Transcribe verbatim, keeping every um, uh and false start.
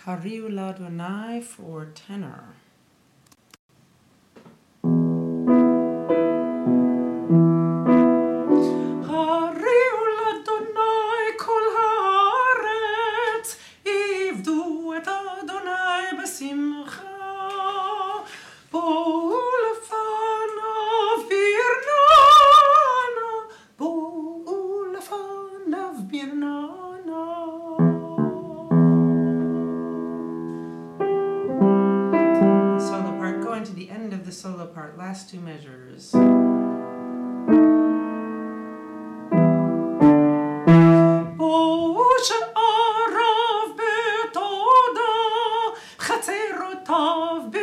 Hariu Ladonai for tenor. Hariu Ladonai kol haaretz, ivdu et Adonai besimcha, bo'u lefanav birnana, bo'u lefanav birnana. Solo part, going to the end of the solo part, last two measures. Sha'arav betoda, chatzerotav